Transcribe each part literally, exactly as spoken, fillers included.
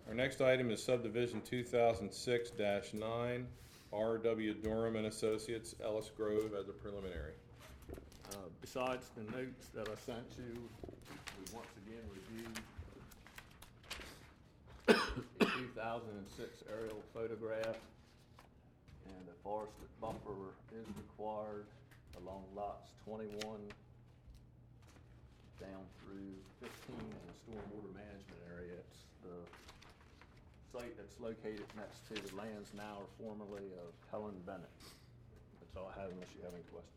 Our next item is subdivision two thousand six dash nine, R W Durham and Associates, Ellis Grove as a preliminary. Uh, Besides the notes that I sent you, we once again reviewed a two thousand six aerial photograph, and a forested buffer is required along lots twenty-one down through fifteen in the stormwater management area. It's the site that's located next to the lands now or formerly of Helen Bennett. That's all I have unless you have any questions.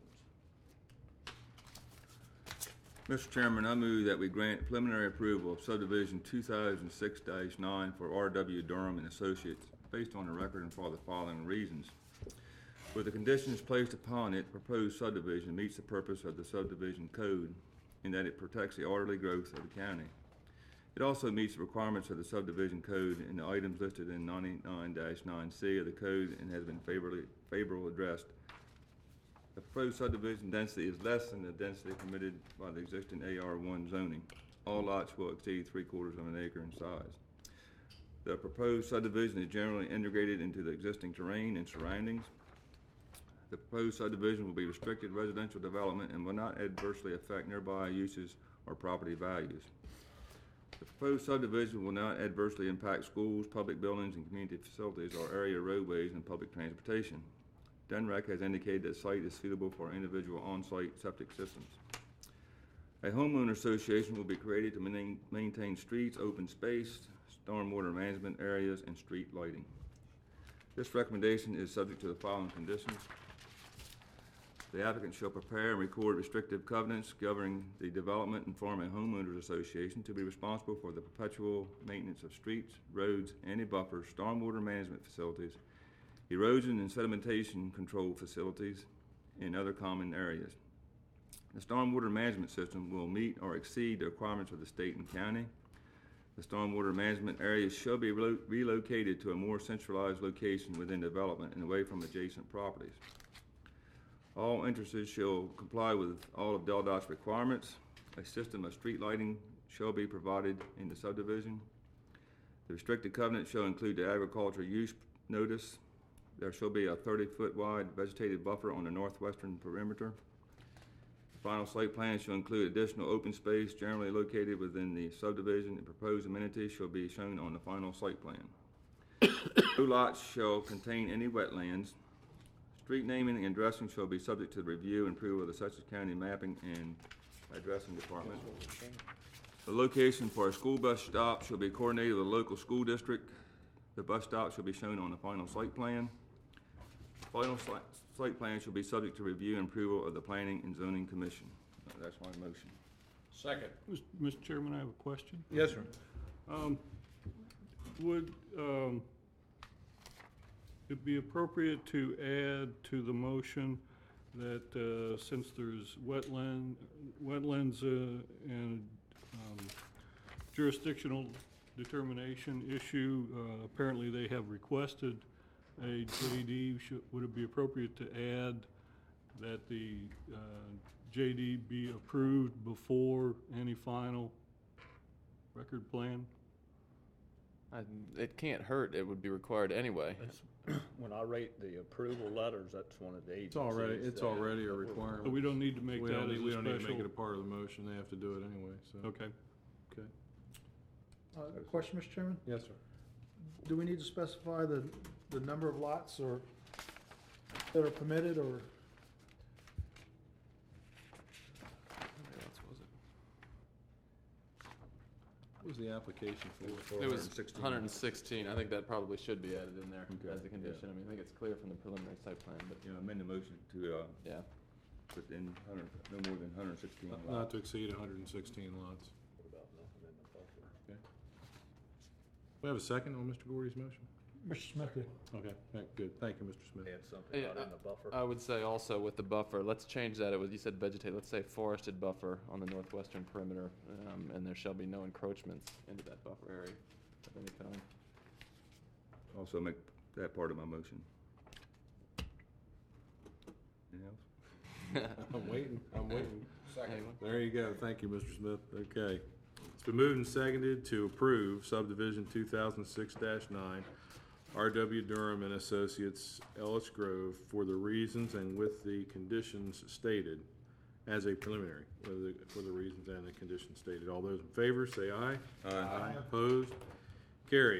Mister Chairman, I move that we grant preliminary approval of subdivision two thousand six dash nine for R W Durham and Associates based on the record and for the following reasons. With the conditions placed upon it, proposed subdivision meets the purpose of the subdivision code in that it protects the orderly growth of the county. It also meets the requirements of the subdivision code in the items listed in ninety-nine dash nine C of the code and has been favorably favorably addressed. The proposed subdivision density is less than the density permitted by the existing A R one zoning. All lots will exceed three quarters of an acre in size. The proposed subdivision is generally integrated into the existing terrain and surroundings. The proposed subdivision will be restricted residential development and will not adversely affect nearby uses or property values. The proposed subdivision will not adversely impact schools, public buildings, and community facilities or area roadways and public transportation. D N R E C has indicated that the site is suitable for individual on-site septic systems. A homeowner association will be created to main, maintain streets, open space, stormwater management areas, and street lighting. This recommendation is subject to the following conditions. The applicant shall prepare and record restrictive covenants governing the development and form a homeowners association to be responsible for the perpetual maintenance of streets, roads, any buffers, stormwater management facilities, erosion and sedimentation control facilities, and other common areas. The stormwater management system will meet or exceed the requirements of the state and county. The stormwater management areas shall be relo- relocated to a more centralized location within development and away from adjacent properties. All interested shall comply with all of D E L D O T's requirements. A system of street lighting shall be provided in the subdivision. The restricted covenant shall include the agricultural use notice. There shall be a thirty-foot wide vegetated buffer on the northwestern perimeter. The final site plan shall include additional open space generally located within the subdivision, and proposed amenities shall be shown on the final site plan. No lots shall contain any wetlands. Street naming and addressing shall be subject to the review and approval of the Sussex County Mapping and Addressing Department. The location for a school bus stop shall be coordinated with a local school district. The bus stop shall be shown on the final site plan. Final site, site plan shall be subject to review and approval of the Planning and Zoning Commission. Uh, that's my motion. Second. Mister Chairman, I have a question. Yes, sir. Um, would um, it be appropriate to add to the motion that uh, since there's wetland, wetlands uh, and um, jurisdictional determination issue, uh, apparently they have requested a J D. Should, would it be appropriate to add that the uh, J D be approved before any final record plan? I, it can't hurt. It would be required anyway. When I rate the approval letters, that's one of the agencies. It's already, it's that- already a that we're- requirement. So we don't need to make We that don't as need, a we don't need to make it a special. part of the motion, they have to do it anyway, so. Okay. Okay. Uh, Question, Mister Chairman? Yes, sir. Do we need to specify the, the number of lots or, that are permitted, or? What else was it? What was the application for? It was one hundred sixteen. one hundred sixteen. I think that probably should be added in there Okay, as a condition. I mean, I think it's clear from the preliminary site plan, but You know, amend the motion to, uh, yeah. within one hundred, no more than one hundred sixteen Not lots. to exceed hundred and sixteen lots. What about nothing in the buffer? We have a second on Mister Gordy's motion? Mister Smith did. Okay, right, good, thank you, Mister Smith. Add something Yeah, out in the buffer. I would say also with the buffer, let's change that. It was, you said vegetate, let's say forested buffer on the northwestern perimeter, um, and there shall be no encroachments into that buffer area of any kind. Also make that part of my motion. Anything else? I'm waiting, I'm waiting. Second. Anyone? There you go, thank you, Mister Smith, okay. It's been moved and seconded to approve subdivision two thousand six nine, R W Durham and Associates, Ellis Grove, for the reasons and with the conditions stated as a preliminary, for the, for the reasons and the conditions stated. All those in favor, say aye. Aye. Opposed? Carried.